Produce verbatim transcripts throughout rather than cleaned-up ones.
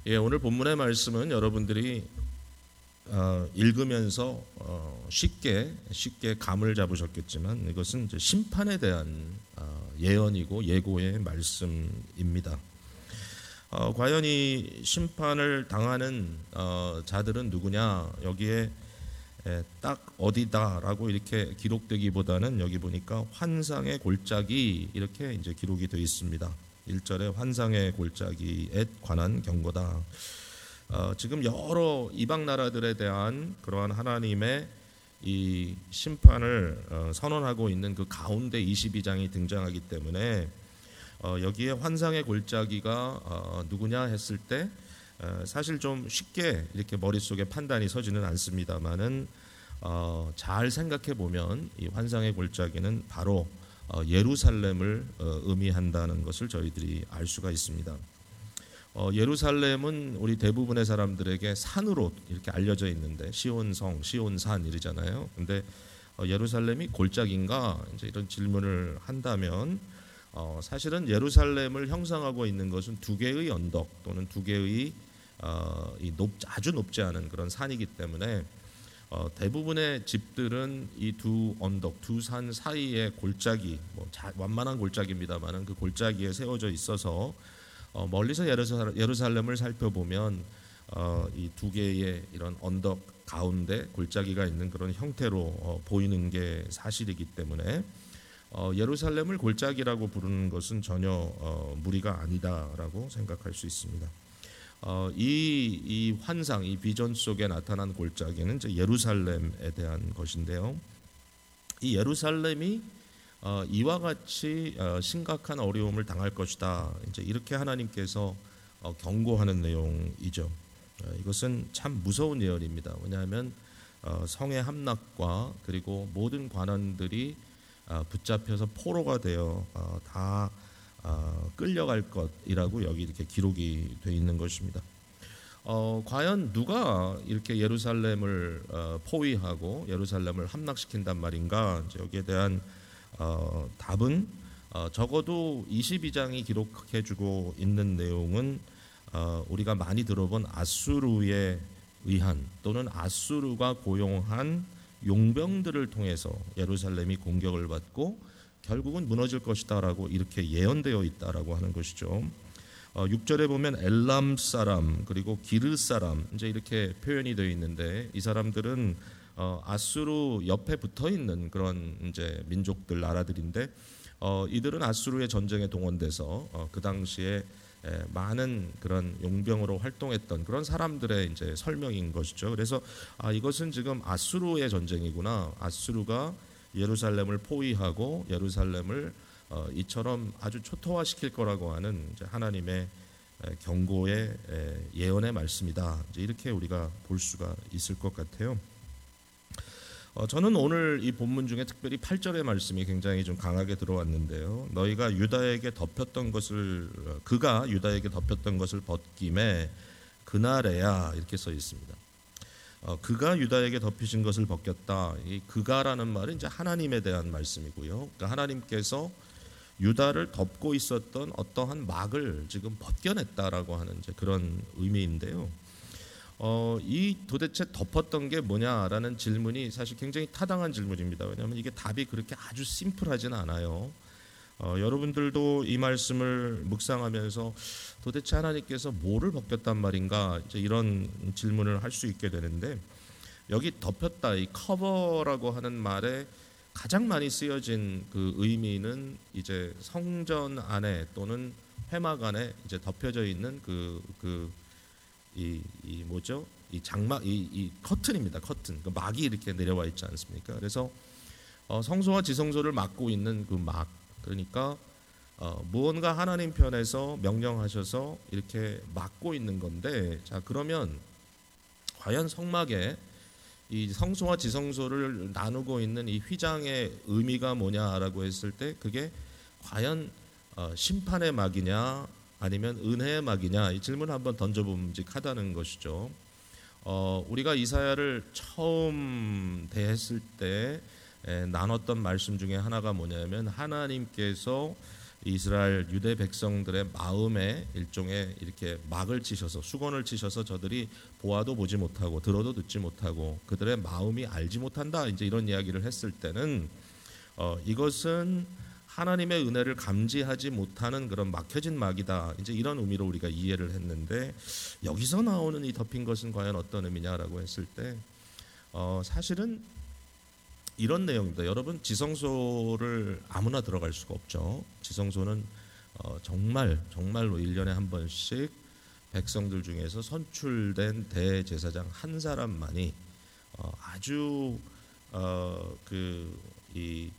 예, 오늘 본문의 말씀은 여러분들이 어, 읽으면서 어, 쉽게 쉽게 감을 잡으셨겠지만 이것은 이제 심판에 대한 어, 예언이고 예고의 말씀입니다. 어, 과연 이 심판을 당하는 어, 자들은 누구냐? 여기에 에, 딱 어디다라고 이렇게 기록되기보다는 여기 보니까 환상의 골짜기 이렇게 이제 기록이 되어 있습니다. 일 절에 환상의 골짜기에 관한 경고다. 어, 지금 여러 이방 나라들에 대한 그러한 하나님의 이 심판을 어, 선언하고 있는 그 가운데 이십이 장이 등장하기 때문에 어, 여기에 환상의 골짜기가 어, 누구냐 했을 때 어, 사실 좀 쉽게 이렇게 머릿속에 판단이 서지는 않습니다만은 어, 잘 생각해 보면 이 환상의 골짜기는 바로 어, 예루살렘을 어, 의미한다는 것을 저희들이 알 수가 있습니다. 어, 예루살렘은 우리 대부분의 사람들에게 산으로 이렇게 알려져 있는데 시온성, 시온산 이러잖아요. 근데 어, 예루살렘이 골짜기인가 이제 이런 질문을 한다면 어, 사실은 예루살렘을 형성하고 있는 것은 두 개의 언덕 또는 두 개의 어, 이 높, 아주 높지 않은 그런 산이기 때문에 어, 대부분의 집들은 이 두 언덕, 두 산 사이에 골짜기, 뭐 자, 완만한 골짜기입니다만은 그 골짜기에 세워져 있어서 어, 멀리서 예루살렘, 예루살렘을 살펴보면 어, 이 두 개의 이런 언덕 가운데 골짜기가 있는 그런 형태로 어, 보이는 게 사실이기 때문에 어, 예루살렘을 골짜기라고 부르는 것은 전혀 어, 무리가 아니다라고 생각할 수 있습니다. 어, 이, 이 환상, 이 비전 속에 나타난 골짜기는 이제 예루살렘에 대한 것인데요. 이 예루살렘이 어, 이와 같이 어, 심각한 어려움을 당할 것이다. 이제 이렇게 하나님께서 어, 경고하는 내용이죠. 어, 이것은 참 무서운 예언입니다. 왜냐하면 어, 성의 함락과 그리고 모든 관원들이 어, 붙잡혀서 포로가 되어 어, 다 어, 끌려갈 것이라고 여기 이렇게 기록이 되어 있는 것입니다. 어, 과연 누가 이렇게 예루살렘을 어, 포위하고 예루살렘을 함락시킨단 말인가? 이제 여기에 대한 어, 답은 어, 적어도 이십이 장이 기록해주고 있는 내용은 어, 우리가 많이 들어본 아수르에 의한 또는 아수르가 고용한 용병들을 통해서 예루살렘이 공격을 받고 결국은 무너질 것이다라고 이렇게 예언되어 있다라고 하는 것이죠. 어, 육 절에 보면 엘람 사람 그리고 기르 사람 이제 이렇게 표현이 되어 있는데 이 사람들은 어, 아수르 옆에 붙어 있는 그런 이제 민족들 나라들인데 어, 이들은 아수르의 전쟁에 동원돼서 어, 그 당시에 에, 많은 그런 용병으로 활동했던 그런 사람들의 이제 설명인 것이죠. 그래서 아, 이것은 지금 아수르의 전쟁이구나. 아수르가 예루살렘을 포위하고 예루살렘을 어, 이처럼 아주 초토화시킬 거라고 하는 이제 하나님의 에, 경고의 에, 예언의 말씀이다. 이제 이렇게 우리가 볼 수가 있을 것 같아요. 어, 저는 오늘 이 본문 중에 특별히 팔 절의 말씀이 굉장히 좀 강하게 들어왔는데요. 너희가 유다에게 덮였던 것을 그가 유다에게 덮였던 것을 벗김에 그날에야 이렇게 써 있습니다. 어, 그가 유다에게 덮이신 것을 벗겼다. 이 그가라는 말은 이제 하나님에 대한 말씀이고요. 그러니까 하나님께서 유다를 덮고 있었던 어떠한 막을 지금 벗겨냈다라고 하는 이제 그런 의미인데요. 어, 이 도대체 덮었던 게 뭐냐라는 질문이 사실 굉장히 타당한 질문입니다. 왜냐하면 이게 답이 그렇게 아주 심플하진 않아요. 어, 여러분들도 이 말씀을 묵상하면서 도대체 하나님께서 뭐를 벗겼단 말인가 이제 이런 질문을 할 수 있게 되는데 여기 덮였다 이 커버라고 하는 말에 가장 많이 쓰여진 그 의미는 이제 성전 안에 또는 회막 안에 이제 덮여져 있는 그 그 이 이 뭐죠 이 장막 이, 이 커튼입니다. 커튼 그 막이 이렇게 내려와 있지 않습니까? 그래서 어, 성소와 지성소를 막고 있는 그 막 그러니까 어, 무언가 하나님 편에서 명령하셔서 이렇게 막고 있는 건데 자 그러면 과연 성막에 이 성소와 지성소를 나누고 있는 이 휘장의 의미가 뭐냐라고 했을 때 그게 과연 어, 심판의 막이냐 아니면 은혜의 막이냐 이 질문을 한번 던져봄직하다는 것이죠. 어, 우리가 이사야를 처음 대했을 때 에, 나눴던 말씀 중에 하나가 뭐냐면 하나님께서 이스라엘 유대 백성들의 마음에 일종의 이렇게 막을 치셔서 수건을 치셔서 저들이 보아도 보지 못하고 들어도 듣지 못하고 그들의 마음이 알지 못한다, 이제 이런 이야기를 했을 때는 어, 이것은 하나님의 은혜를 감지하지 못하는 그런 막혀진 막이다, 이제 이런 의미로 우리가 이해를 했는데, 여기서 나오는 이 덮인 것은 과연 어떤 의미냐라고 했을 때 어, 사실은 이런 내용입니다. 여러분, 지성소를 아무나 들어갈 수가 없죠. 지성소는 어, 정말 정말로 일 년에 한 번씩 백성들 중에서 선출된 대제사장 한 사람만이 어, 아주 어, 그 이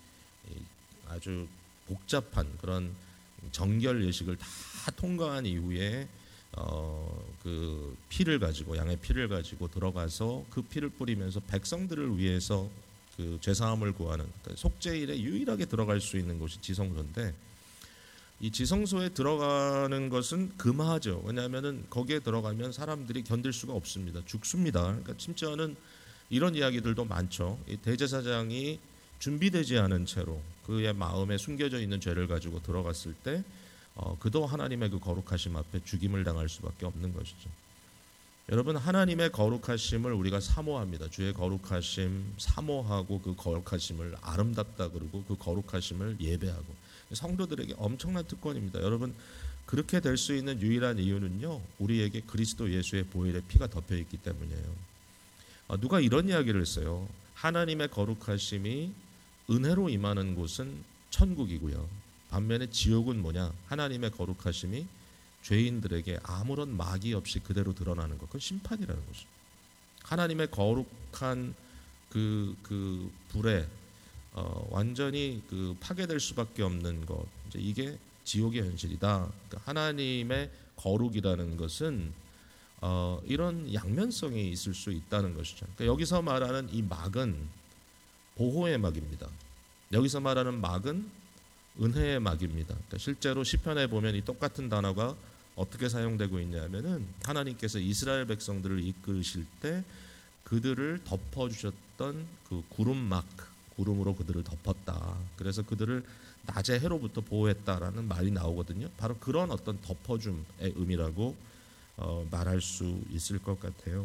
아주 복잡한 그런 정결 예식을 다 통과한 이후에 어, 그 피를 가지고, 양의 피를 가지고 들어가서 그 피를 뿌리면서 백성들을 위해서 그 죄사함을 구하는, 그러니까 속죄일에 유일하게 들어갈 수 있는 곳이 지성소인데, 이 지성소에 들어가는 것은 금하죠. 왜냐하면은 거기에 들어가면 사람들이 견딜 수가 없습니다. 죽습니다. 그러니까 심지어는 이런 이야기들도 많죠. 이 대제사장이 준비되지 않은 채로 그의 마음에 숨겨져 있는 죄를 가지고 들어갔을 때 어, 그도 하나님의 그 거룩하심 앞에 죽임을 당할 수밖에 없는 것이죠. 여러분, 하나님의 거룩하심을 우리가 사모합니다. 주의 거룩하심 사모하고 그 거룩하심을 아름답다 그러고 그 거룩하심을 예배하고, 성도들에게 엄청난 특권입니다. 여러분, 그렇게 될 수 있는 유일한 이유는요, 우리에게 그리스도 예수의 보혈의 피가 덮여 있기 때문이에요. 어, 누가 이런 이야기를 했어요. 하나님의 거룩하심이 은혜로 임하는 곳은 천국이고요, 반면에 지옥은 뭐냐? 하나님의 거룩하심이 죄인들에게 아무런 막이 없이 그대로 드러나는 것, 그건 심판이라는 거죠. 하나님의 거룩한 그, 그 불에 어, 완전히 그 파괴될 수밖에 없는 것, 이제 이게 지옥의 현실이다. 그러니까 하나님의 거룩이라는 것은 어, 이런 양면성이 있을 수 있다는 것이죠. 그러니까 여기서 말하는 이 막은 보호의 막입니다. 여기서 말하는 막은 은혜의 막입니다. 그러니까 실제로 시편에 보면 이 똑같은 단어가 어떻게 사용되고 있냐면은, 하나님께서 이스라엘 백성들을 이끄실 때 그들을 덮어주셨던 그 구름막, 구름으로 그들을 덮었다. 그래서 그들을 낮의 해로부터 보호했다라는 말이 나오거든요. 바로 그런 어떤 덮어줌의 의미라고 어, 말할 수 있을 것 같아요.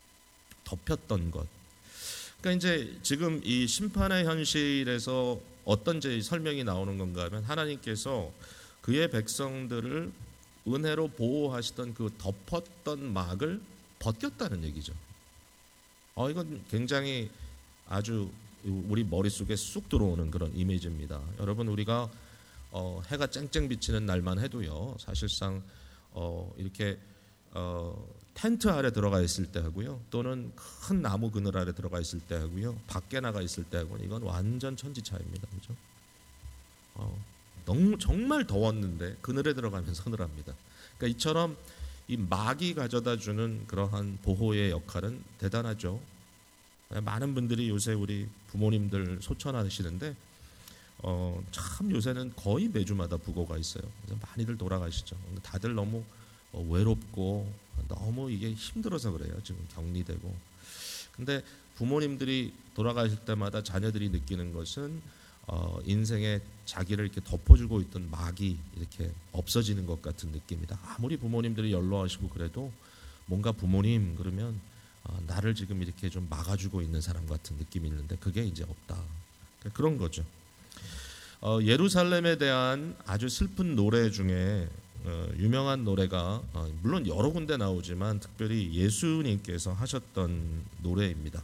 덮였던 것. 그러니까 이제 지금 이 심판의 현실에서 어떤 이제 설명이 나오는 건가 하면, 하나님께서 그의 백성들을 은혜로 보호하시던 그 덮었던 막을 벗겼다는 얘기죠. 어, 이건 굉장히 아주 우리 머릿속에 쑥 들어오는 그런 이미지입니다. 여러분, 우리가 어, 해가 쨍쨍 비치는 날만 해도요, 사실상 어, 이렇게 어, 텐트 아래 들어가 있을 때 하고요, 또는 큰 나무 그늘 아래 들어가 있을 때 하고요, 밖에 나가 있을 때 하고는 이건 완전 천지 차이입니다. 그렇죠? 어, 너무 정말 더웠는데 그늘에 들어가면 서늘합니다. 그러니까 이처럼 이 막이 가져다주는 그러한 보호의 역할은 대단하죠. 많은 분들이 요새 우리 부모님들 소천하시는데 어, 참 요새는 거의 매주마다 부고가 있어요. 그래서 많이들 돌아가시죠. 다들 너무 어, 외롭고 너무 이게 힘들어서 그래요. 지금 격리되고. 근데 부모님들이 돌아가실 때마다 자녀들이 느끼는 것은 어, 인생에 자기를 이렇게 덮어주고 있던 막이 이렇게 없어지는 것 같은 느낌이다. 아무리 부모님들이 연로하시고 그래도 뭔가 부모님 그러면 어, 나를 지금 이렇게 좀 막아주고 있는 사람 같은 느낌이 있는데 그게 이제 없다. 그런 거죠. 어, 예루살렘에 대한 아주 슬픈 노래 중에 어, 유명한 노래가 어, 물론 여러 군데 나오지만 특별히 예수님께서 하셨던 노래입니다.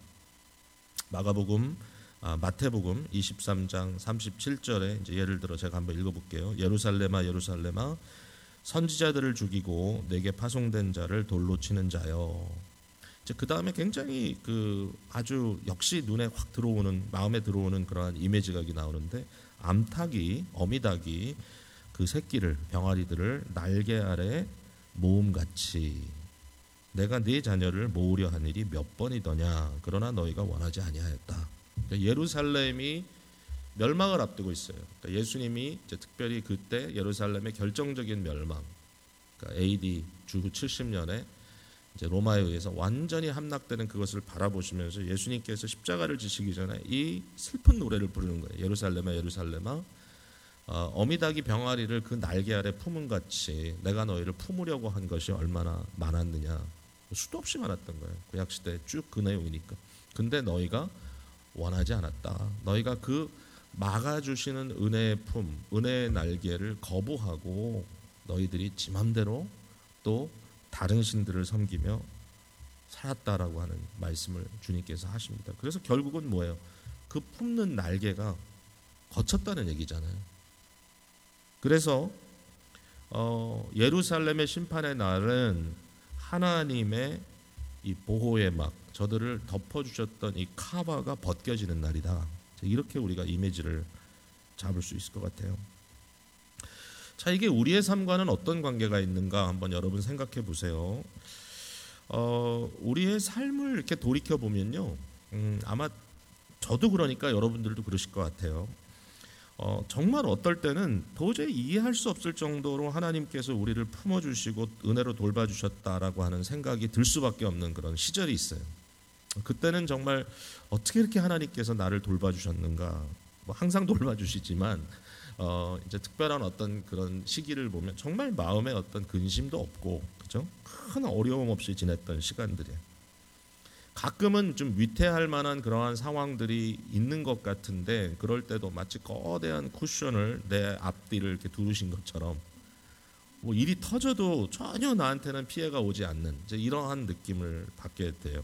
마가복음, 아, 마태복음 이십삼 장 삼십칠 절에 이제 예를 들어 제가 한번 읽어볼게요. 예루살렘아 예루살렘아 선지자들을 죽이고 내게 파송된 자를 돌로 치는 자여. 이제 그 다음에 굉장히 그 아주 역시 눈에 확 들어오는, 마음에 들어오는 그러한 이미지가 나오는데, 암탉이, 어미닭이 그 새끼를, 병아리들을 날개 아래 모음같이 내가 네 자녀를 모으려 한 일이 몇 번이더냐. 그러나 너희가 원하지 아니하였다. 그러니까 예루살렘이 멸망을 앞두고 있어요. 그러니까 예수님이 이제 특별히 그때 예루살렘의 결정적인 멸망, 그러니까 에이디 주후 칠십 년에 이제 로마에 의해서 완전히 함락되는 그것을 바라보시면서 예수님께서 십자가를 지시기 전에 이 슬픈 노래를 부르는 거예요. 예루살렘아 예루살렘아 어, 어미닭이 병아리를 그 날개 아래 품은 같이 내가 너희를 품으려고 한 것이 얼마나 많았느냐. 수도 없이 많았던 거예요. 구약시대에 쭉 그 내용이니까. 근데 너희가 원하지 않았다. 너희가 그 막아주시는 은혜의 품, 은혜의 날개를 거부하고 너희들이 지 맘대로 또 다른 신들을 섬기며 살았다라고 하는 말씀을 주님께서 하십니다. 그래서 결국은 뭐예요? 그 품는 날개가 거쳤다는 얘기잖아요. 그래서 어, 예루살렘의 심판의 날은 하나님의 이 보호의 막, 저들을 덮어주셨던 이 카바가 벗겨지는 날이다. 이렇게 우리가 이미지를 잡을 수 있을 것 같아요. 자, 이게 우리의 삶과는 어떤 관계가 있는가 한번 여러분 생각해 보세요. 어, 우리의 삶을 이렇게 돌이켜 보면요, 음, 아마 저도 그러니까 여러분들도 그러실 것 같아요. 어, 정말 어떨 때는 도저히 이해할 수 없을 정도로 하나님께서 우리를 품어주시고 은혜로 돌봐주셨다라고 하는 생각이 들 수밖에 없는 그런 시절이 있어요. 그때는 정말 어떻게 이렇게 하나님께서 나를 돌봐주셨는가. 뭐 항상 돌봐주시지만 어, 이제 특별한 어떤 그런 시기를 보면 정말 마음에 어떤 근심도 없고, 그죠? 큰 어려움 없이 지냈던 시간들이에요. 가끔은 좀 위태할 만한 그러한 상황들이 있는 것 같은데, 그럴 때도 마치 거대한 쿠션을 내 앞뒤를 이렇게 두르신 것처럼 뭐 일이 터져도 전혀 나한테는 피해가 오지 않는 이제 이러한 느낌을 받게 돼요.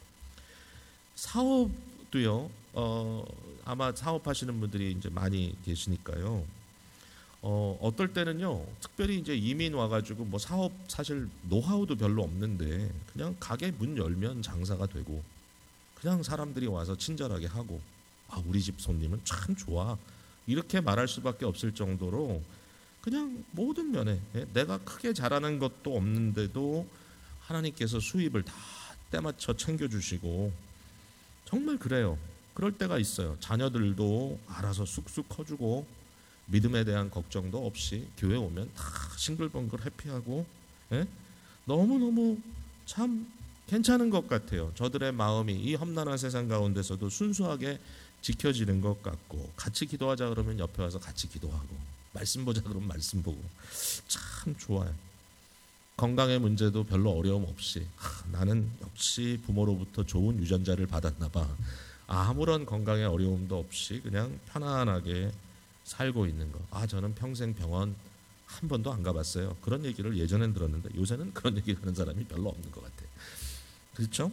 사업도요. 어, 아마 사업하시는 분들이 이제 많이 계시니까요. 어, 어떨 때는요, 특별히 이제 이민 와가지고 뭐 사업 사실 노하우도 별로 없는데 그냥 가게 문 열면 장사가 되고, 그냥 사람들이 와서 친절하게 하고, 아, 우리 집 손님은 참 좋아, 이렇게 말할 수밖에 없을 정도로 그냥 모든 면에 내가 크게 잘하는 것도 없는데도 하나님께서 수입을 다 때맞춰 챙겨주시고, 정말 그래요. 그럴 때가 있어요. 자녀들도 알아서 쑥쑥 커주고, 믿음에 대한 걱정도 없이 교회 오면 다 싱글벙글 해피하고, 예? 너무너무 참 괜찮은 것 같아요. 저들의 마음이 이 험난한 세상 가운데서도 순수하게 지켜지는 것 같고, 같이 기도하자 그러면 옆에 와서 같이 기도하고, 말씀 보자 그러면 말씀 보고, 참 좋아요. 건강의 문제도 별로 어려움 없이, 하, 나는 역시 부모로부터 좋은 유전자를 받았나 봐. 아무런 건강의 어려움도 없이 그냥 편안하게 살고 있는 거. 아, 저는 평생 병원 한 번도 안 가봤어요. 그런 얘기를 예전엔 들었는데 요새는 그런 얘기 하는 사람이 별로 없는 것 같아요. 그렇죠?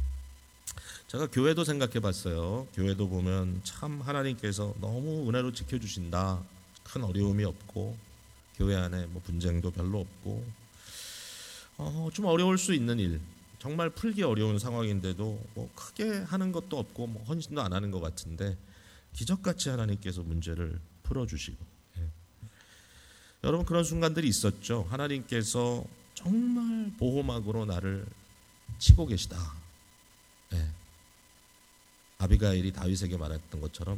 제가 교회도 생각해 봤어요. 교회도 보면 참 하나님께서 너무 은혜로 지켜주신다. 큰 어려움이 없고, 교회 안에 뭐 분쟁도 별로 없고, 어, 좀 어려울 수 있는 일, 정말 풀기 어려운 상황인데도 뭐 크게 하는 것도 없고 뭐 헌신도 안 하는 것 같은데 기적같이 하나님께서 문제를 풀어주시고, 예. 여러분 그런 순간들이 있었죠. 하나님께서 정말 보호막으로 나를 치고 계시다. 예. 아비가일이 다윗에게 말했던 것처럼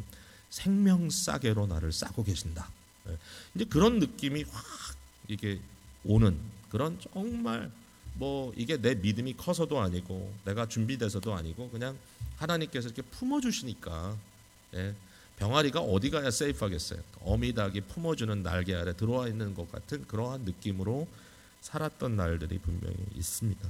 생명싸개로 나를 싸고 계신다. 예. 이제 그런 느낌이 확 이게 오는 그런, 정말 뭐 이게 내 믿음이 커서도 아니고 내가 준비돼서도 아니고 그냥 하나님께서 이렇게 품어주시니까, 예. 병아리가 어디 가야 세이프하겠어요. 어미닭이 품어주는 날개 아래 들어와 있는 것 같은 그러한 느낌으로 살았던 날들이 분명히 있습니다.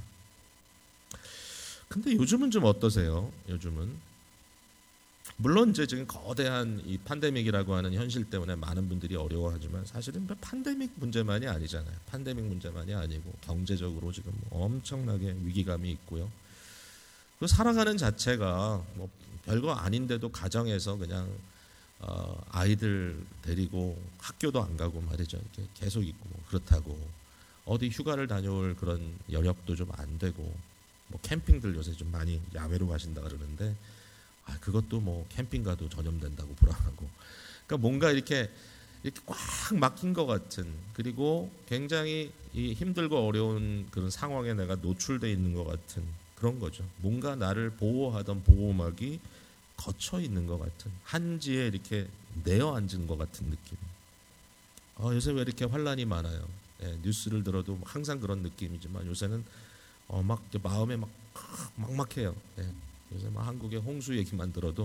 근데 요즘은 좀 어떠세요? 요즘은 물론 이제 지금 거대한 이 팬데믹이라고 하는 현실 때문에 많은 분들이 어려워하지만 사실은 팬데믹 문제만이 아니잖아요. 팬데믹 문제만이 아니고 경제적으로 지금 엄청나게 위기감이 있고요. 그 살아가는 자체가 뭐 별거 아닌데도 가정에서 그냥 어, 아이들 데리고 학교도 안 가고 말이죠. 이렇게 계속 있고 뭐 그렇다고 어디 휴가를 다녀올 그런 여력도 좀 안 되고, 뭐 캠핑들 요새 좀 많이 야외로 가신다 그러는데, 아, 그것도 뭐 캠핑 가도 전염된다고 불안하고, 그러니까 뭔가 이렇게 이렇게 꽉 막힌 것 같은, 그리고 굉장히 이 힘들고 어려운 그런 상황에 내가 노출돼 있는 것 같은 그런 거죠. 뭔가 나를 보호하던 보호막이 걷혀 있는 것 같은, 한지에 이렇게 내어 앉은 것 같은 느낌. 어, 요새 왜 이렇게 환란이 많아요? 예, 뉴스를 들어도 항상 그런 느낌이지만 요새는 어, 막 마음에 막 막막해요. 예, 요새 막 한국의 홍수 얘기만 들어도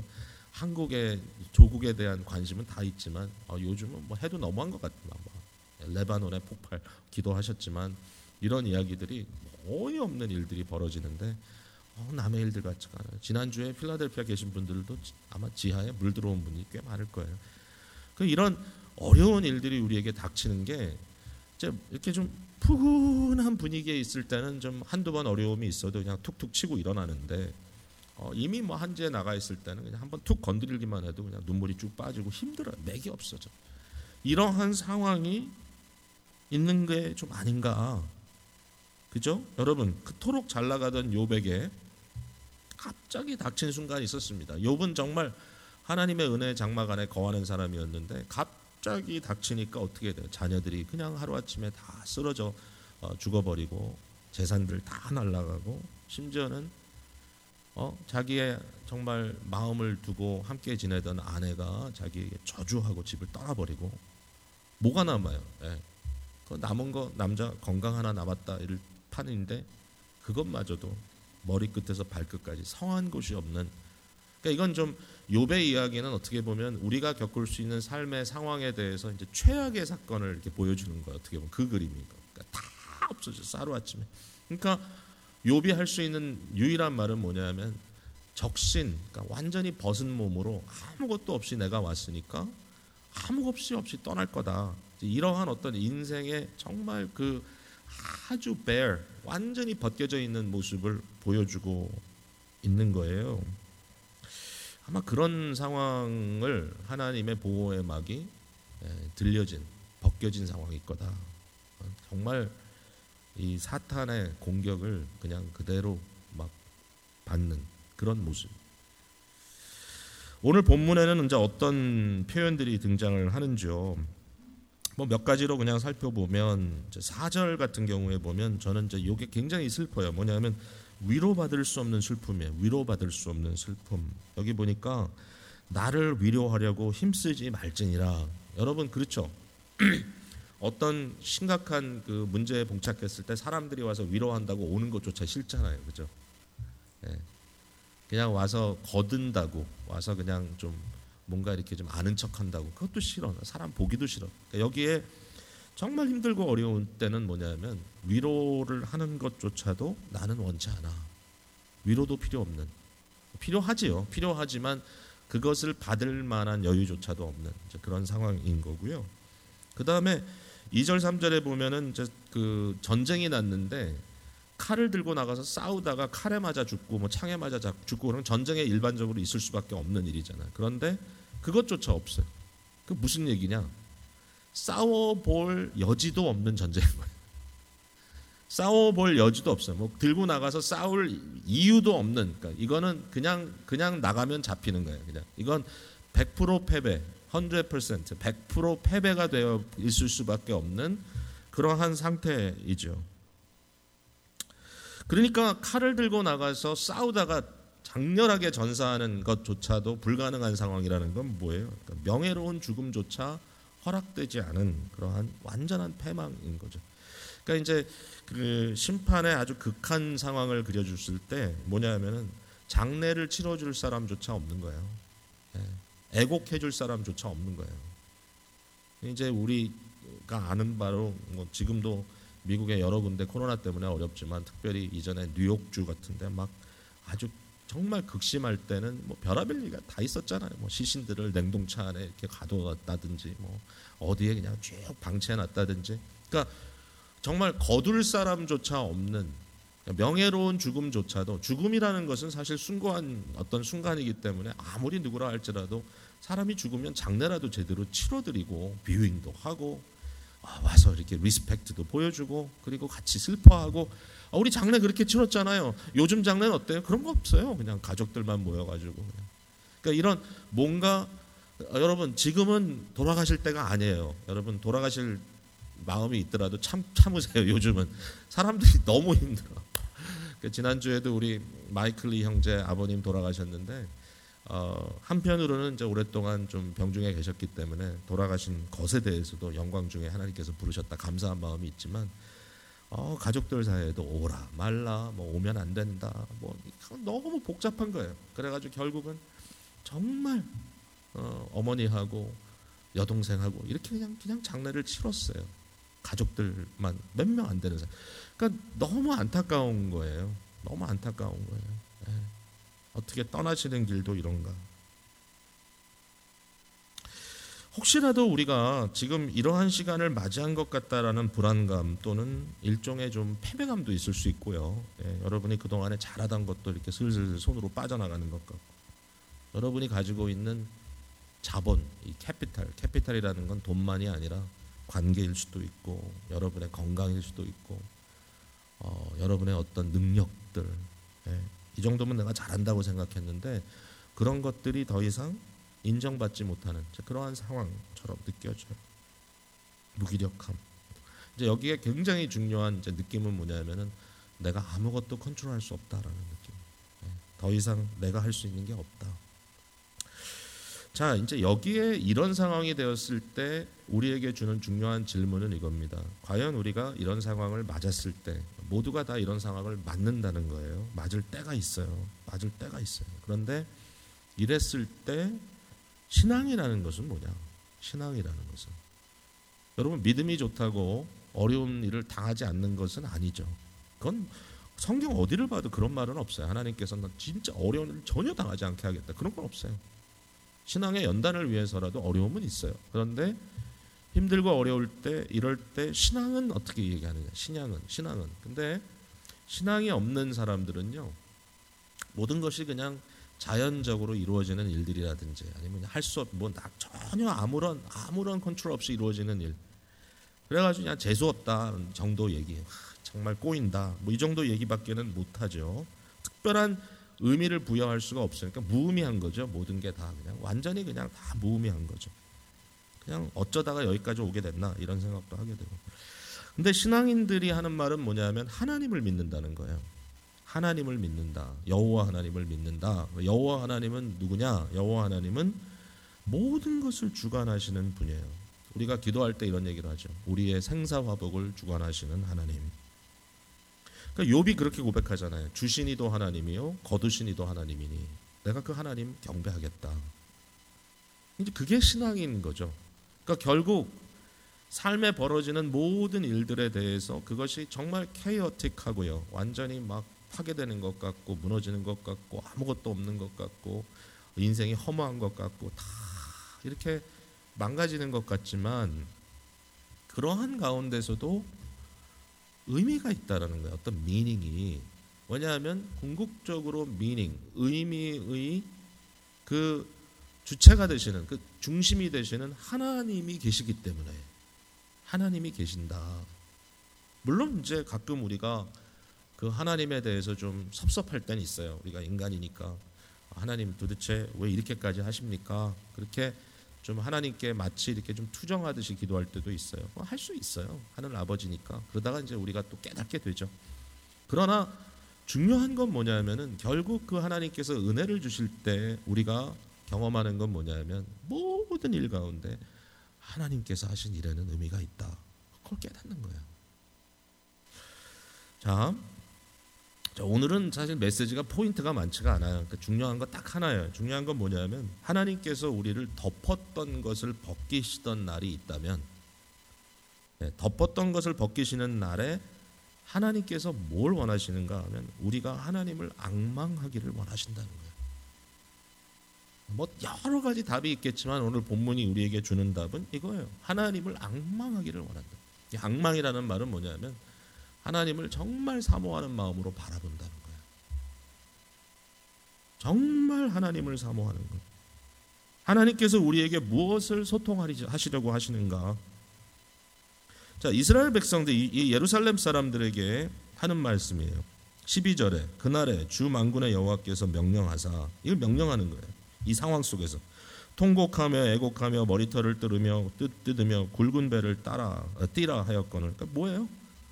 한국의 조국에 대한 관심은 다 있지만 어, 요즘은 뭐 해도 너무한 것 같다. 뭐 레바논의 폭발 기도하셨지만 이런 이야기들이 어이없는 일들이 벌어지는데 어, 남의 일들 같지가 않아요. 지난주에 필라델피아 계신 분들도 아마 지하에 물 들어온 분이 꽤 많을 거예요. 그 이런 어려운 일들이 우리에게 닥치는 게 이렇게 좀 푸근한 분위기에 있을 때는 좀 한두 번 어려움이 있어도 그냥 툭툭 치고 일어나는데 어, 이미 뭐 한지에 나가 있을 때는 그냥 한번 툭 건드리기만 해도 그냥 눈물이 쭉 빠지고 힘들어요. 맥이 없어져. 이러한 상황이 있는 게 좀 아닌가. 그죠? 여러분, 그토록 잘 나가던 욥에게 갑자기 닥친 순간이 있었습니다. 욥은 정말 하나님의 은혜의 장막 안에 거하는 사람이었는데 갑자기 닥치니까 어떻게 돼요? 자녀들이 그냥 하루아침에 다 쓰러져 어, 죽어버리고 재산들 다 날아가고 심지어는 어, 자기의 정말 마음을 두고 함께 지내던 아내가 자기에게 저주하고 집을 떠나버리고 뭐가 남아요? 예. 그 남은 거 남자 건강 하나 남았다 이럴 판인데 그것마저도 머리끝에서 발끝까지 성한 곳이 없는. 그러니까 이건 좀 욥의 이야기는 어떻게 보면 우리가 겪을 수 있는 삶의 상황에 대해서 이제 최악의 사건을 이렇게 보여주는 거예요. 어떻게 보면 그 그림이니까 그러니까 다 없어졌어 하루아침에. 그러니까 욥이 할 수 있는 유일한 말은 뭐냐면 적신, 그러니까 완전히 벗은 몸으로 아무것도 없이 내가 왔으니까 아무 것이 없이 떠날 거다. 이러한 어떤 인생의 정말 그 아주 bare, 완전히 벗겨져 있는 모습을 보여주고 있는 거예요. 아마 그런 상황을 하나님의 보호의 막이 들려진, 벗겨진 상황일 거다. 정말 이 사탄의 공격을 그냥 그대로 막 받는 그런 모습. 오늘 본문에는 이제 어떤 표현들이 등장을 하는지요. 뭐 몇 가지로 그냥 살펴보면 사 절 같은 경우에 보면 저는 이제 이게 굉장히 슬퍼요. 뭐냐면 위로받을 수 없는 슬픔이에요. 위로받을 수 없는 슬픔. 여기 보니까 나를 위로하려고 힘쓰지 말지니라. 여러분 그렇죠? 어떤 심각한 그 문제에 봉착했을 때 사람들이 와서 위로한다고 오는 것조차 싫잖아요. 그죠? 네. 그냥 와서 거든다고 와서 그냥 좀 뭔가 이렇게 좀 아는 척한다고 그것도 싫어. 사람 보기도 싫어. 그러니까 여기에 정말 힘들고 어려운 때는 뭐냐면 위로를 하는 것조차도 나는 원치 않아. 위로도 필요 없는. 필요하지요. 필요하지만 그것을 받을 만한 여유조차도 없는 그런 상황인 거고요. 그 다음에 이 절 삼 절에 보면은 이제 그 전쟁이 났는데 칼을 들고 나가서 싸우다가 칼에 맞아 죽고 뭐 창에 맞아 죽고 그런 전쟁에 일반적으로 있을 수밖에 없는 일이잖아요. 그런데 그것조차 없어요. 그 무슨 얘기냐? 싸워볼 여지도 없는 전쟁인 거예요. 싸워볼 여지도 없어요. 뭐 들고 나가서 싸울 이유도 없는. 그러니까 이거는 그냥 그냥 나가면 잡히는 거예요. 그냥 이건 백 퍼센트 패배, 백 퍼센트 백 퍼센트 패배가 되어 있을 수밖에 없는 그러한 상태이죠. 그러니까 칼을 들고 나가서 싸우다가 장렬하게 전사하는 것조차도 불가능한 상황이라는 건 뭐예요? 그러니까 명예로운 죽음조차 허락되지 않은 그러한 완전한 패망인 거죠. 그러니까 이제 그 심판의 아주 극한 상황을 그려줬을 때 뭐냐면은 장례를 치러줄 사람조차 없는 거예요. 애곡해줄 사람조차 없는 거예요. 이제 우리가 아는 바로 뭐 지금도 미국의 여러 군데 코로나 때문에 어렵지만 특별히 이전에 뉴욕주 같은데 막 아주 정말 극심할 때는 뭐 별의별 얘기가 다 있었잖아요. 뭐 시신들을 냉동차 안에 이렇게 가둬놨다든지 뭐 어디에 그냥 쭉 방치해놨다든지. 그러니까 정말 거둘 사람조차 없는 명예로운 죽음조차도 죽음이라는 것은 사실 숭고한 어떤 순간이기 때문에 아무리 누구라 할지라도 사람이 죽으면 장례라도 제대로 치러드리고 뷰잉도 하고 와서 이렇게 리스펙트도 보여주고 그리고 같이 슬퍼하고 우리 장례 그렇게 치렀잖아요. 요즘 장례는 어때요? 그런 거 없어요. 그냥 가족들만 모여가지고 그냥. 그러니까 이런 뭔가 여러분 지금은 돌아가실 때가 아니에요. 여러분 돌아가실 마음이 있더라도 참 참으세요. 요즘은 사람들이 너무 힘들어. 지난주에도 우리 마이클리 형제 아버님 돌아가셨는데 어, 한편으로는 이제 오랫동안 좀 병중에 계셨기 때문에 돌아가신 것에 대해서도 영광 중에 하나님께서 부르셨다 감사한 마음이 있지만 어, 가족들 사이에도 오라 말라 뭐 오면 안 된다 뭐 너무 복잡한 거예요. 그래가지고 결국은 정말 어, 어머니하고 여동생하고 이렇게 그냥 그냥 장례를 치렀어요. 가족들만 몇 명 안 되는 사람. 그러니까 너무 안타까운 거예요. 너무 안타까운 거예요. 예. 어떻게 떠나시는 길도 이런가. 혹시라도 우리가 지금 이러한 시간을 맞이한 것 같다라는 불안감 또는 일종의 좀 패배감도 있을 수 있고요. 예, 여러분이 그동안에 잘하던 것도 이렇게 슬슬 손으로 빠져나가는 것 같고, 여러분이 가지고 있는 자본, 이 캐피탈, 캐피탈이라는 건 돈만이 아니라 관계일 수도 있고, 여러분의 건강일 수도 있고, 어, 여러분의 어떤 능력들, 예, 이 정도면 내가 잘한다고 생각했는데 그런 것들이 더 이상 인정받지 못하는 그러한 상황처럼 느껴져요. 무기력함. 이제 여기에 굉장히 중요한 이제 느낌은 뭐냐면은 내가 아무것도 컨트롤할 수 없다라는 느낌. 더 이상 내가 할 수 있는 게 없다. 자, 이제 여기에 이런 상황이 되었을 때 우리에게 주는 중요한 질문은 이겁니다. 과연 우리가 이런 상황을 맞았을 때, 모두가 다 이런 상황을 맞는다는 거예요. 맞을 때가 있어요. 맞을 때가 있어요. 그런데 이랬을 때 신앙이라는 것은 뭐냐? 신앙이라는 것은 여러분, 믿음이 좋다고 어려운 일을 당하지 않는 것은 아니죠. 그건 성경 어디를 봐도 그런 말은 없어요. 하나님께서는 진짜 어려운 일을 전혀 당하지 않게 하겠다, 그런 건 없어요. 신앙의 연단을 위해서라도 어려움은 있어요. 그런데 힘들고 어려울 때, 이럴 때 신앙은 어떻게 얘기하느냐? 신앙은 신앙은 근데 신앙이 없는 사람들은요, 모든 것이 그냥 자연적으로 이루어지는 일들이라든지 아니면 할 수 없, 뭐 전혀 아무런 아무런 컨트롤 없이 이루어지는 일, 그래가지고 그냥 재수 없다 정도 얘기, 하, 정말 꼬인다, 뭐 이 정도 얘기밖에는 못하죠. 특별한 의미를 부여할 수가 없으니까 무의미한 거죠. 모든 게 다 그냥 완전히 그냥 다 무의미한 거죠. 그냥 어쩌다가 여기까지 오게 됐나 이런 생각도 하게 되고. 근데 신앙인들이 하는 말은 뭐냐면 하나님을 믿는다는 거예요. 하나님을 믿는다. 여호와 하나님을 믿는다. 여호와 하나님은 누구냐? 여호와 하나님은 모든 것을 주관하시는 분이에요. 우리가 기도할 때 이런 얘기를 하죠. 우리의 생사화복을 주관하시는 하나님. 그러니까 욥이 그렇게 고백하잖아요. 주시니도 하나님이요 거두시니도 하나님이니 내가 그 하나님 경배하겠다. 이제 그게 신앙인 거죠. 그러니까 결국 삶에 벌어지는 모든 일들에 대해서 그것이 정말 케이오틱하고요, 완전히 막 파괴되는 것 같고 무너지는 것 같고 아무것도 없는 것 같고 인생이 허무한 것 같고 다 이렇게 망가지는 것 같지만 그러한 가운데서도 의미가 있다라는 거예요. 어떤 미닝이. 왜냐하면 궁극적으로 미닝, 의미의 그 주체가 되시는, 그 중심이 되시는 하나님이 계시기 때문에, 하나님이 계신다. 물론 이제 가끔 우리가 그 하나님에 대해서 좀 섭섭할 때는 있어요. 우리가 인간이니까 하나님 도대체 왜 이렇게까지 하십니까? 그렇게 좀 하나님께 마치 이렇게 좀 투정하듯이 기도할 때도 있어요. 뭐 할 수 있어요. 하늘 아버지니까. 그러다가 이제 우리가 또 깨닫게 되죠. 그러나 중요한 건 뭐냐면은 결국 그 하나님께서 은혜를 주실 때 우리가 경험하는 건 뭐냐면 모든 일 가운데 하나님께서 하신 일에는 의미가 있다. 그걸 깨닫는 거예요. 자, 자, 오늘은 사실 메시지가 포인트가 많지가 않아요. 그러니까 중요한 거 딱 하나예요. 중요한 건 뭐냐면 하나님께서 우리를 덮었던 것을 벗기시던 날이 있다면, 네, 덮었던 것을 벗기시는 날에 하나님께서 뭘 원하시는가 하면 우리가 하나님을 앙망하기를 원하신다는 거예요. 뭐 여러 가지 답이 있겠지만 오늘 본문이 우리에게 주는 답은 이거예요. 하나님을 앙망하기를 원한다. 이 앙망이라는 말은 뭐냐면 하나님을 정말 사모하는 마음으로 바라본다는 거예요. 정말 하나님을 사모하는 거예요. 하나님께서 우리에게 무엇을 소통하시려고 하시는가? 자, 이스라엘 백성들, 이 예루살렘 사람들에게 하는 말씀이에요. 십이 절에 그날에 주 만군의 여호와께서 명령하사, 이걸 명령하는 거예요. 이 상황 속에서 통곡하며 애곡하며 머리털을 뜯으며 뜯, 뜯으며 굵은 배를 따라 띠라 하였거늘. 그러니까 뭐예요?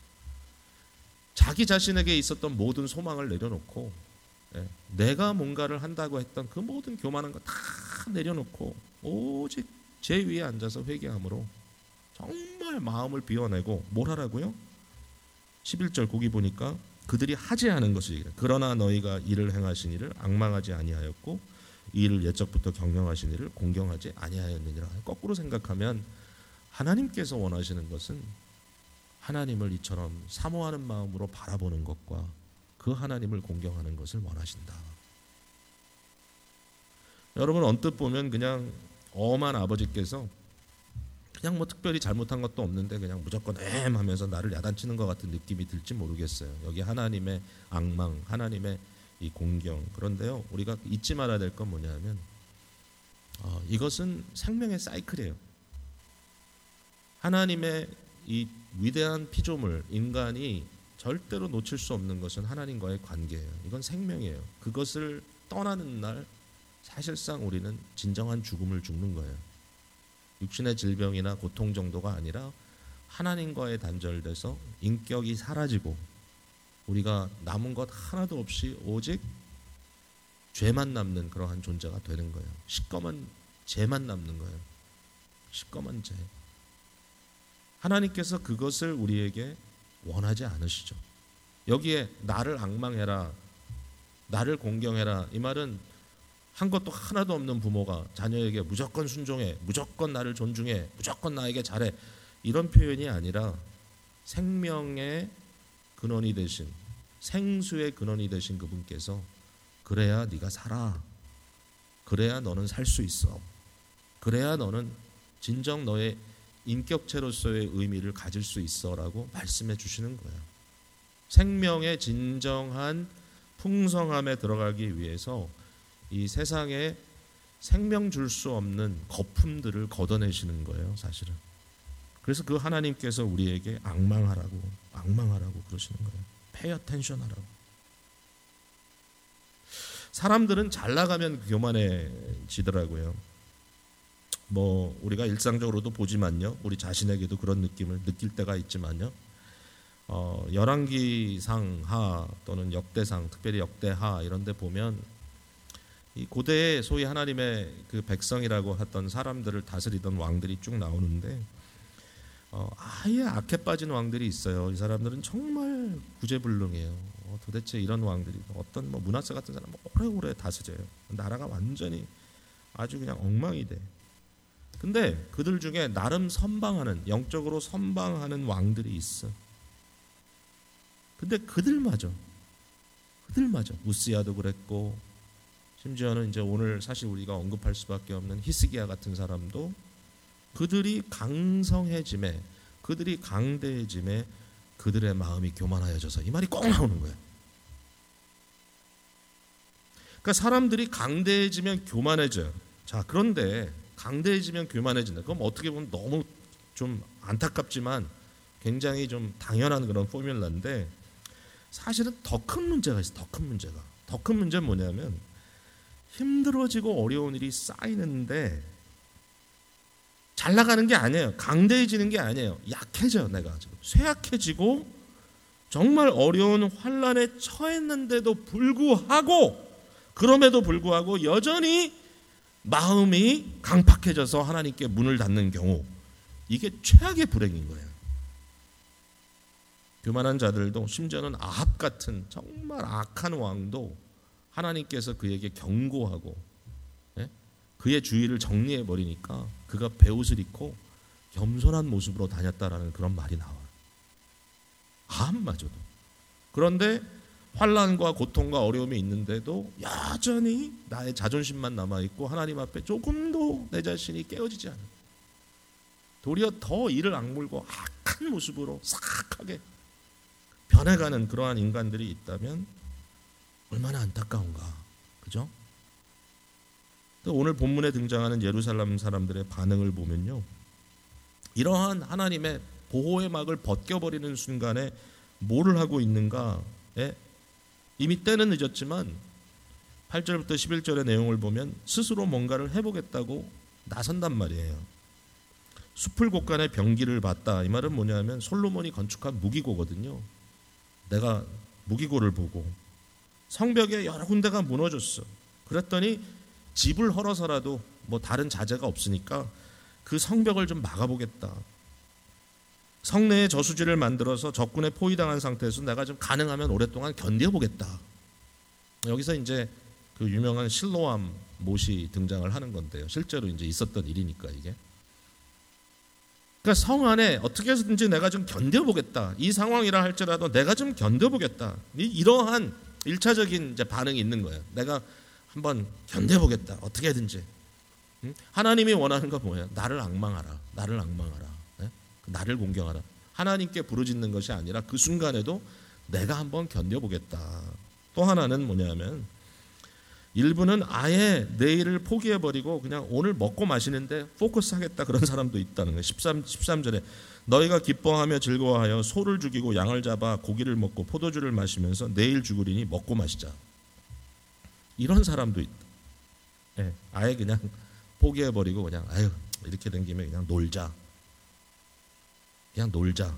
자기 자신에게 있었던 모든 소망을 내려놓고, 예, 내가 뭔가를 한다고 했던 그 모든 교만한 거 다 내려놓고 오직 제 위에 앉아서 회개함으로 정말 마음을 비워내고 뭘 하라고요? 십일 절 거기 보니까 그들이 하지 않은 것을 얘기해요. 그러나 너희가 이를 행하신 이를 앙망하지 아니하였고 이 일을 옛적부터 경영하신 이를 공경하지 아니하였느니라. 거꾸로 생각하면 하나님께서 원하시는 것은 하나님을 이처럼 사모하는 마음으로 바라보는 것과 그 하나님을 공경하는 것을 원하신다. 여러분 언뜻 보면 그냥 엄한 아버지께서 그냥 뭐 특별히 잘못한 것도 없는데 그냥 무조건 엠 하면서 나를 야단치는 것 같은 느낌이 들지 모르겠어요. 여기 하나님의 악망, 하나님의 이 공경. 그런데요, 우리가 잊지 말아야 될 건 뭐냐면 어, 이것은 생명의 사이클이에요. 하나님의 이 위대한 피조물 인간이 절대로 놓칠 수 없는 것은 하나님과의 관계예요. 이건 생명이에요. 그것을 떠나는 날 사실상 우리는 진정한 죽음을 죽는 거예요. 육신의 질병이나 고통 정도가 아니라 하나님과의 단절돼서 인격이 사라지고 우리가 남은 것 하나도 없이 오직 죄만 남는 그러한 존재가 되는 거예요. 시꺼먼 죄만 남는 거예요. 시꺼먼 죄. 하나님께서 그것을 우리에게 원하지 않으시죠. 여기에 나를 앙망해라, 나를 공경해라, 이 말은 한 것도 하나도 없는 부모가 자녀에게 무조건 순종해, 무조건 나를 존중해, 무조건 나에게 잘해, 이런 표현이 아니라 생명의 근원이 되신, 생수의 근원이 되신 그분께서 그래야 네가 살아, 그래야 너는 살 수 있어, 그래야 너는 진정 너의 인격체로서의 의미를 가질 수 있어라고 말씀해 주시는 거예요. 생명의 진정한 풍성함에 들어가기 위해서 이 세상에 생명 줄 수 없는 거품들을 걷어내시는 거예요, 사실은. 그래서 그 하나님께서 우리에게 앙망하라고, 앙망하라고 그러시는 거예요. Pay attention 하라고. 사람들은 잘 나가면 교만해지더라고요. 뭐 우리가 일상적으로도 보지만요, 우리 자신에게도 그런 느낌을 느낄 때가 있지만요, 어, 열왕기상하 또는 역대상, 특별히 역대하 이런 데 보면 이 고대에 소위 하나님의 그 백성이라고 했던 사람들을 다스리던 왕들이 쭉 나오는데 어, 아예 악해 빠진 왕들이 있어요. 이 사람들은 정말 구제불능해요. 어, 도대체 이런 왕들이 어떤 뭐 므낫세 같은 사람 오래오래 다스려요. 나라가 완전히 아주 그냥 엉망이 돼. 근데 그들 중에 나름 선방하는, 영적으로 선방하는 왕들이 있어. 근데 그들마저 그들마저 우스야도 그랬고, 심지어는 이제 오늘 사실 우리가 언급할 수밖에 없는 히스기야 같은 사람도 그들이 강성해짐에, 그들이 강대해짐에 그들의 마음이 교만하여져서, 이 말이 꼭 나오는 거예요. 그러니까 사람들이 강대해지면 교만해져요. 자, 그런데 강대해지면 교만해진다. 그럼 어떻게 보면 너무 좀 안타깝지만 굉장히 좀 당연한 그런 포뮬러인데, 사실은 더 큰 문제가 있어요. 더 큰 문제가. 더 큰 문제는 뭐냐면 힘들어지고 어려운 일이 쌓이는데 잘 나가는 게 아니에요. 강대해지는 게 아니에요. 약해져요. 내가 지금 쇠약해지고 정말 어려운 환난에 처했는데도 불구하고, 그럼에도 불구하고 여전히 마음이 강팍해져서 하나님께 문을 닫는 경우, 이게 최악의 불행인 거예요. 교만한 자들도, 심지어는 아합 같은 정말 악한 왕도 하나님께서 그에게 경고하고, 예? 그의 주의를 정리해 버리니까 그가 베옷을 입고 겸손한 모습으로 다녔다라는 그런 말이 나와요. 아합마저도. 그런데 환난과 고통과 어려움이 있는데도 여전히 나의 자존심만 남아있고 하나님 앞에 조금도 내 자신이 깨어지지 않아요. 도리어 더 이를 악물고 악한 모습으로 싹하게 변해가는 그러한 인간들이 있다면 얼마나 안타까운가. 그죠? 또 오늘 본문에 등장하는 예루살렘 사람들의 반응을 보면요, 이러한 하나님의 보호의 막을 벗겨버리는 순간에 뭐를 하고 있는가에 이미 때는 늦었지만 팔 절부터 십일 절의 내용을 보면 스스로 뭔가를 해보겠다고 나선단 말이에요. 숲을 곳간에 병기를 봤다. 이 말은 뭐냐면 솔로몬이 건축한 무기고거든요. 내가 무기고를 보고 성벽에 여러 군데가 무너졌어. 그랬더니 집을 헐어서라도 뭐 다른 자재가 없으니까 그 성벽을 좀 막아보겠다. 성내에 저수지를 만들어서 적군에 포위당한 상태에서 내가 좀 가능하면 오랫동안 견뎌보겠다. 여기서 이제 그 유명한 실로암 못이 등장을 하는 건데요. 실제로 이제 있었던 일이니까 이게. 그러니까 성 안에 어떻게 해서든지 내가 좀 견뎌보겠다. 이 상황이라 할지라도 내가 좀 견뎌보겠다. 이러한 일차적인 이제 반응이 있는 거예요. 내가 한번 견뎌보겠다. 어떻게든지. 하나님이 원하는 거 뭐예요? 나를 앙망하라. 나를 앙망하라. 네? 나를 공경하라. 하나님께 부르짖는 것이 아니라 그 순간에도 내가 한번 견뎌보겠다. 또 하나는 뭐냐면 일부는 아예 내일을 포기해버리고 그냥 오늘 먹고 마시는데 포커스하겠다 그런 사람도 있다는 거예요. 십삼, 십삼 절에 너희가 기뻐하며 즐거워하여 소를 죽이고 양을 잡아 고기를 먹고 포도주를 마시면서 내일 죽으리니 먹고 마시자. 이런 사람도 있다. 네, 아예 그냥 포기해버리고 그냥 아유 이렇게 된 김에 그냥 놀자. 그냥 놀자.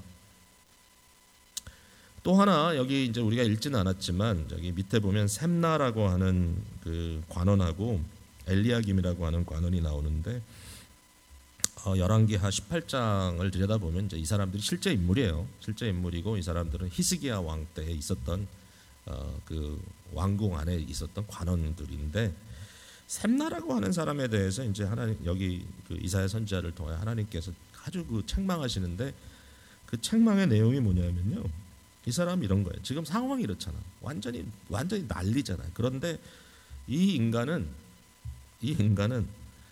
또 하나 여기 이제 우리가 읽지는 않았지만 여기 밑에 보면 셈나라고 하는 그 관원하고 엘리야김이라고 하는 관원이 나오는데 어, 열왕기하 십팔 장을 들여다보면 이제 이 사람들이 실제 인물이에요. 실제 인물이고 이 사람들은 히스기야 왕 때에 있었던 어, 그 왕궁 안에 있었던 관원들인데 셈나라고 하는 사람에 대해서 이제 하나님 여기 그 이사야 선지자를 통해 하나님께서 아주 그 책망하시는데 그 책망의 내용이 뭐냐면요. 이 사람 이런 거예요. 지금 상황이 이렇잖아. 완전히 완전히 난리잖아요. 그런데 이 인간은 이 인간은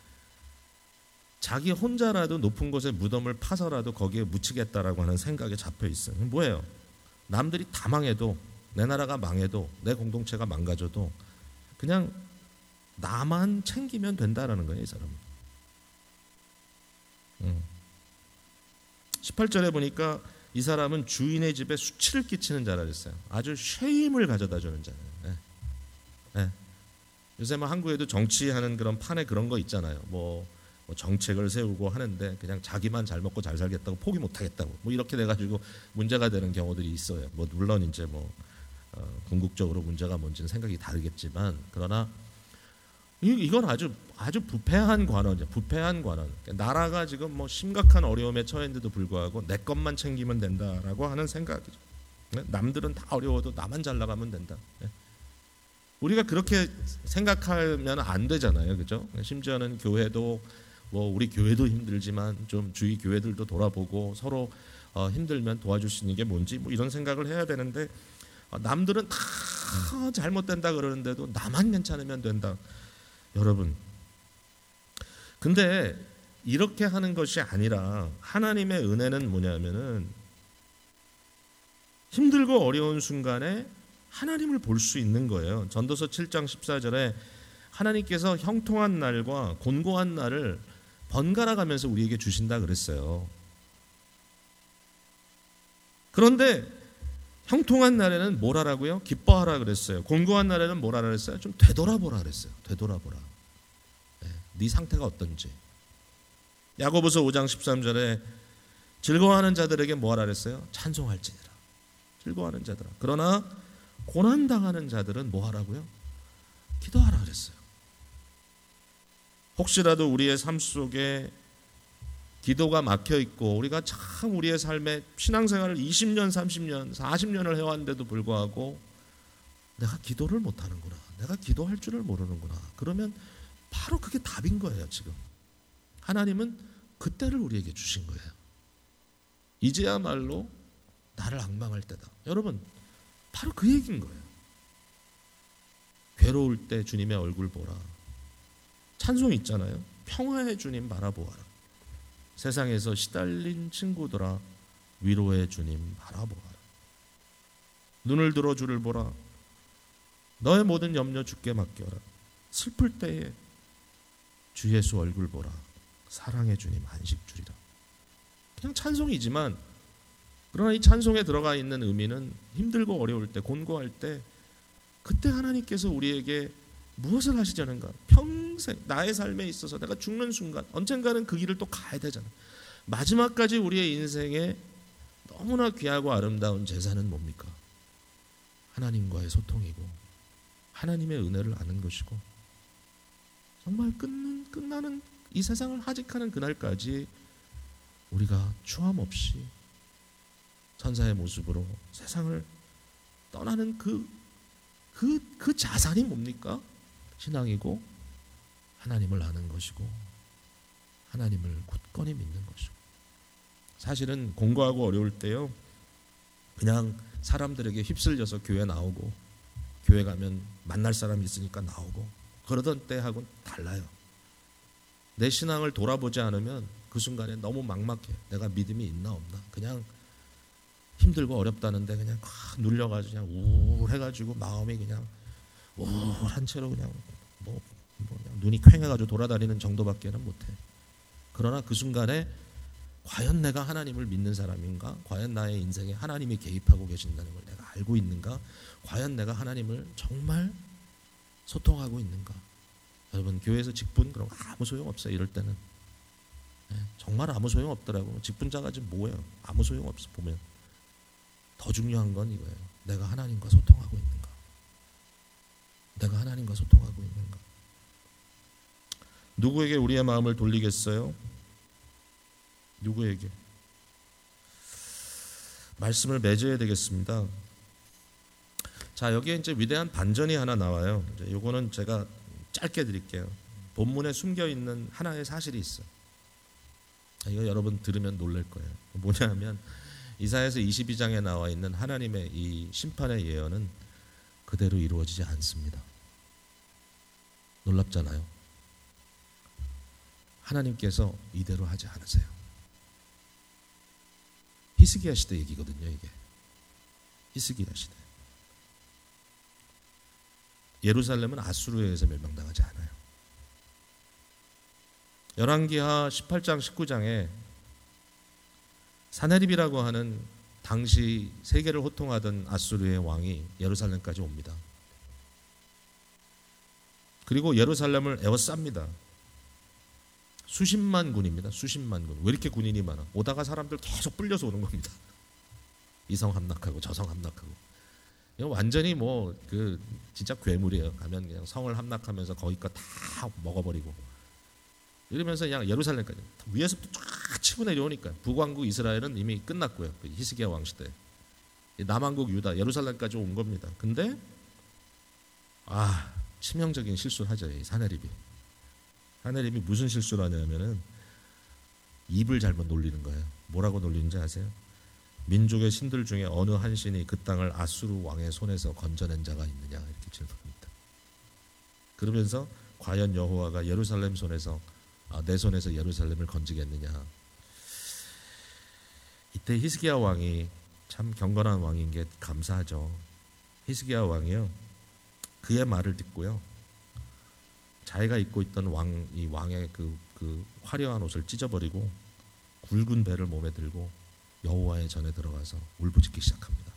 자기 혼자라도 높은 곳에 무덤을 파서라도 거기에 묻히겠다라고 하는 생각에 잡혀 있어요. 뭐예요? 남들이 다 망해도 내 나라가 망해도 내 공동체가 망가져도 그냥 나만 챙기면 된다라는 거예요, 이 사람은. 음. 십팔 절에 보니까 이 사람은 주인의 집에 수치를 끼치는 자라 그랬어요. 아주 쉐임을 가져다 주는 자예요. 네. 네. 요새 뭐 한국에도 정치하는 그런 판에 그런 거 있잖아요. 뭐, 뭐 정책을 세우고 하는데 그냥 자기만 잘 먹고 잘 살겠다고 포기 못 하겠다고 뭐 이렇게 돼 가지고 문제가 되는 경우들이 있어요. 뭐 물론 이제 뭐 어, 궁극적으로 문제가 뭔지는 생각이 다르겠지만 그러나 이건 아주 아주 부패한 관원이죠. 부패한 관원. 나라가 지금 뭐 심각한 어려움에 처했는데도 불구하고 내 것만 챙기면 된다라고 하는 생각이죠. 남들은 다 어려워도 나만 잘 나가면 된다. 우리가 그렇게 생각하면 안 되잖아요, 그죠? 심지어는 교회도 뭐 우리 교회도 힘들지만 좀 주위 교회들도 돌아보고 서로 어 힘들면 도와줄 수 있는 게 뭔지 뭐 이런 생각을 해야 되는데 남들은 다 잘못된다 그러는데도 나만 괜찮으면 된다. 여러분, 근데 이렇게 하는 것이 아니라 하나님의 은혜는 뭐냐면은 힘들고 어려운 순간에 하나님을 볼 수 있는 거예요. 전도서 칠 장 십사 절에 하나님께서 형통한 날과 곤고한 날을 번갈아 가면서 우리에게 주신다 그랬어요. 그런데 형통한 날에는 뭘 하라고요? 기뻐하라 그랬어요. 곤고한 날에는 뭘 하라 그랬어요? 좀 되돌아보라 그랬어요. 되돌아보라. 네, 네 상태가 어떤지. 야고보서 오 장 십삼 절에 즐거워하는 자들에게 뭐 하라 그랬어요? 찬송할지니라. 즐거워하는 자들아. 그러나 고난당하는 자들은 뭐 하라고요? 기도하라 그랬어요. 혹시라도 우리의 삶 속에 기도가 막혀 있고 우리가 참 우리의 삶에 신앙생활을 이십 년, 삼십 년, 사십 년을 해왔는데도 불구하고 내가 기도를 못하는구나. 내가 기도할 줄을 모르는구나. 그러면 바로 그게 답인 거예요. 지금 하나님은 그때를 우리에게 주신 거예요. 이제야말로 나를 앙망할 때다. 여러분 바로 그 얘기인 거예요. 괴로울 때 주님의 얼굴 보라. 찬송 있잖아요. 평화의 주님 바라보아라. 세상에서 시달린 친구들아 위로의 주님 바라보아라. 눈을 들어 주를 보라. 너의 모든 염려 주께 맡겨라. 슬플 때에 주 예수 얼굴 보라. 사랑의 주님 안식 주리라. 그냥 찬송이지만 그러나 이 찬송에 들어가 있는 의미는 힘들고 어려울 때, 곤고할 때 그때 하나님께서 우리에게 무엇을 하시자는가? 평생 나의 삶에 있어서 내가 죽는 순간 언젠가는 그 길을 또 가야 되잖아. 마지막까지 우리의 인생에 너무나 귀하고 아름다운 제사는 뭡니까? 하나님과의 소통이고 하나님의 은혜를 아는 것이고 정말 끝는, 끝나는 이 세상을 하직하는 그날까지 우리가 추함 없이 천사의 모습으로 세상을 떠나는 그, 그, 그 자산이 뭡니까? 신앙이고 하나님을 아는 것이고 하나님을 굳건히 믿는 것이고. 사실은 공고하고 어려울 때요, 그냥 사람들에게 휩쓸려서 교회 나오고 교회 가면 만날 사람이 있으니까 나오고 그러던 때하고는 달라요. 내 신앙을 돌아보지 않으면 그 순간에 너무 막막해. 내가 믿음이 있나 없나. 그냥 힘들고 어렵다는데 그냥 확 눌려가지고 그냥 우울해가지고 마음이 그냥 우울한 채로 그냥 뭐, 뭐 그냥 눈이 퀭해가지고 돌아다니는 정도밖에는 못해. 그러나 그 순간에 과연 내가 하나님을 믿는 사람인가? 과연 나의 인생에 하나님이 개입하고 계신다는 걸 내가 알고 있는가? 과연 내가 하나님을 정말 소통하고 있는가? 여러분, 교회에서 직분 그럼 아무 소용없어요. 이럴 때는 네, 정말 아무 소용없더라고요. 직분자가 지금 뭐예요? 아무 소용없어. 보면 더 중요한 건 이거예요. 내가 하나님과 소통하고 있는가? 내가 하나님과 소통하고 있는가? 누구에게 우리의 마음을 돌리겠어요? 누구에게? 말씀을 맺어야 되겠습니다. 자, 여기에 이제 위대한 반전이 하나 나와요. 이제 요거는 제가 짧게 드릴게요. 본문에 숨겨 있는 하나의 사실이 있어요. 이거 여러분 들으면 놀랄 거예요. 뭐냐면 이사야서 이십이 장에 나와 있는 하나님의 이 심판의 예언은 그대로 이루어지지 않습니다. 놀랍잖아요. 하나님께서 이대로 하지 않으세요. 히스기야 시대 얘기거든요, 이게. 히스기야 시대. 예루살렘은 아수르에 의해서 멸망당하지 않아요. 열왕기하 십팔 장 십구 장에 사네립이라고 하는 당시 세계를 호통하던 아수르의 왕이 예루살렘까지 옵니다. 그리고 예루살렘을 에워쌉니다. 수십만 군입니다. 수십만 군. 왜 이렇게 군인이 많아? 오다가 사람들 계속 불려서 오는 겁니다. 이 성 함락하고 저 성 함락하고. 이거 완전히 뭐 그 진짜 괴물이에요. 가면 그냥 성을 함락하면서 거기 거 다 먹어버리고. 이러면서 그냥 예루살렘까지 위에서부터 쫙 치고 내려오니까 북왕국 이스라엘은 이미 끝났고요. 그 히스기야 왕 시대. 남왕국 유다 예루살렘까지 온 겁니다. 근데 아 치명적인 실수를 하죠. 이 사네립이. 사네립이 무슨 실수를 하냐면은 입을 잘못 놀리는 거예요. 뭐라고 놀리는지 아세요? 민족의 신들 중에 어느 한 신이 그 땅을 아수르 왕의 손에서 건져낸 자가 있느냐 이렇게 질문합니다. 그러면서 과연 여호와가 예루살렘 손에서 아, 내 손에서 예루살렘을 건지겠느냐. 이때 히스기야 왕이 참 경건한 왕인 게 감사하죠. 히스기야 왕이요 그의 말을 듣고요 자기가 입고 있던 왕, 이 왕의 그, 그 화려한 옷을 찢어버리고 굵은 배를 몸에 들고 여호와의 전에 들어가서 울부짖기 시작합니다.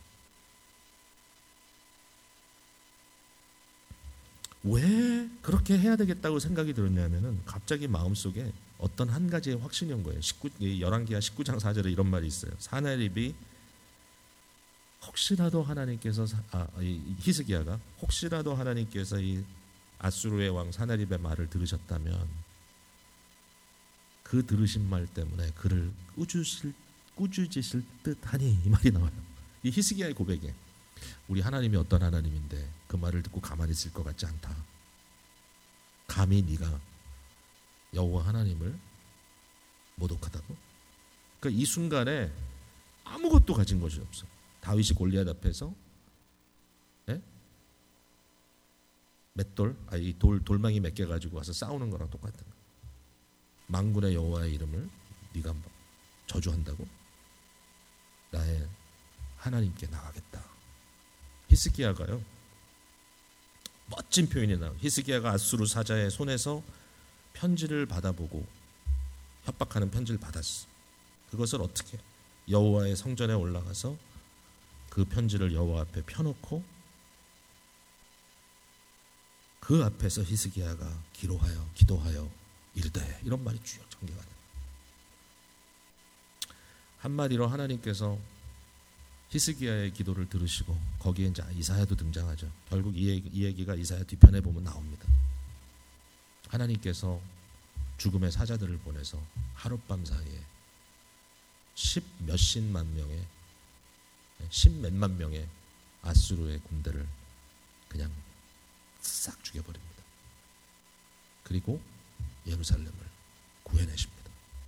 왜 그렇게 해야 되겠다고 생각이 들었냐면은 갑자기 마음속에 어떤 한 가지의 확신이 온 거예요. 열왕기하 십구 장 사 절에 이런 말이 있어요. 사네립이 혹시라도 하나님께서 아, 히스기야가 혹시라도 하나님께서 이 아수르의 왕 사네립의 말을 들으셨다면 그 들으신 말 때문에 그를 꾸짖으실, 꾸짖으실 듯하니 이 말이 나와요. 이 히스기야의 고백에 우리 하나님이 어떤 하나님인데 그 말을 듣고 가만히 있을 것 같지 않다. 감히 네가 여호와 하나님을 모독하다고? 그러니까 이 순간에 아무것도 가진 것이 없어. 다윗이 골리앗 앞에서 예? 맷돌, 아이 돌 돌망이 몇 개 가지고 와서 싸우는 거랑 똑같은 거. 만군의 여호와의 이름을 네가 저주한다고? 나의 하나님께 나가겠다. 히스기야가요. 멋진 표현이 나와요. 히스기야가 아수르 사자의 손에서 편지를 받아보고 협박하는 편지를 받았어. 그것을 어떻게? 여호와의 성전에 올라가서 그 편지를 여호와 앞에 펴놓고 그 앞에서 히스기야가 기도하여 기도하여 이르되 이런 말이 쭉 전개가 돼요. 한마디로 하나님께서 히스기야의 기도를 들으시고 거기에 이제 이사야도 등장하죠. 결국 이, 얘기, 이 얘기가 이사야 뒤편에 보면 나옵니다. 하나님께서 죽음의 사자들을 보내서 하룻밤 사이에 십 몇십만 명의 십 몇만 명의 아수르의 군대를 그냥 싹 죽여버립니다. 그리고 예루살렘을 구해내십니다.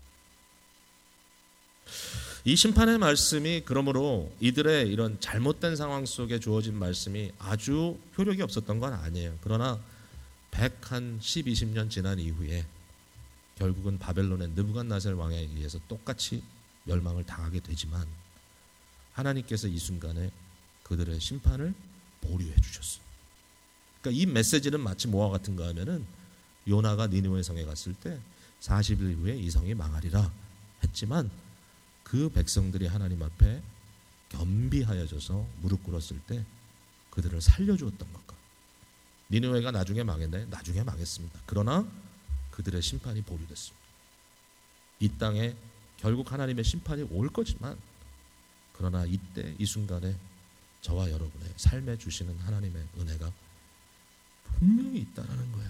이 심판의 말씀이 그러므로 이들의 이런 잘못된 상황 속에 주어진 말씀이 아주 효력이 없었던 건 아니에요. 그러나 백십, 이십 년 지난 이후에 결국은 바벨론의 느부갓네살 왕에 의해서 똑같이 멸망을 당하게 되지만 하나님께서 이 순간에 그들의 심판을 보류해 주셨어요. 그러니까 이 메시지는 마치 뭐와 같은가 하면은 요나가 니느웨 성에 갔을 때 사십 일 후에 이 성이 망하리라 했지만 그 백성들이 하나님 앞에 겸비하여져서 무릎 꿇었을 때 그들을 살려주었던 것과 니느웨가 나중에 망했나요? 나중에 망했습니다. 그러나 그들의 심판이 보류됐습니다. 이 땅에 결국 하나님의 심판이 올 거지만 그러나 이때 이 순간에 저와 여러분의 삶에 주시는 하나님의 은혜가 분명히 있다는 거예요.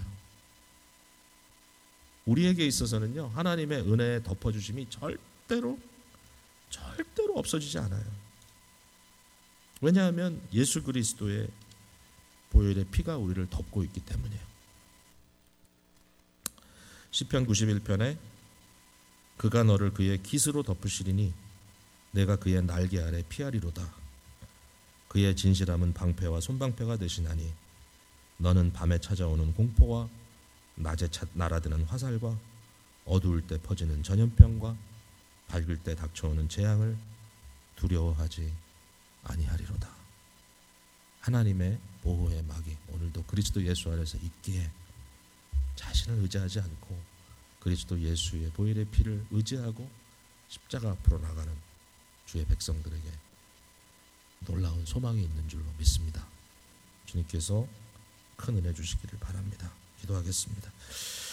우리에게 있어서는요, 하나님의 은혜의 덮어주심이 절대로 절대로 없어지지 않아요. 왜냐하면 예수 그리스도의 보혈의 피가 우리를 덮고 있기 때문이에요. 시편 구십일 편에 그가 너를 그의 깃으로 덮으시리니 내가 그의 날개 아래 피하리로다. 그의 진실함은 방패와 손방패가 되시나니 너는 밤에 찾아오는 공포와 낮에 날아드는 화살과 어두울 때 퍼지는 전염병과 밝을 때 닥쳐오는 재앙을 두려워하지 아니하리로다. 하나님의 보호의 막이 오늘도 그리스도 예수 안에서 있기에 자신을 의지하지 않고 그리스도 예수의 보혈의 피를 의지하고 십자가 앞으로 나가는 주의 백성들에게 놀라운 소망이 있는 줄로 믿습니다. 주님께서 큰 은혜 주시기를 바랍니다. 기도하겠습니다.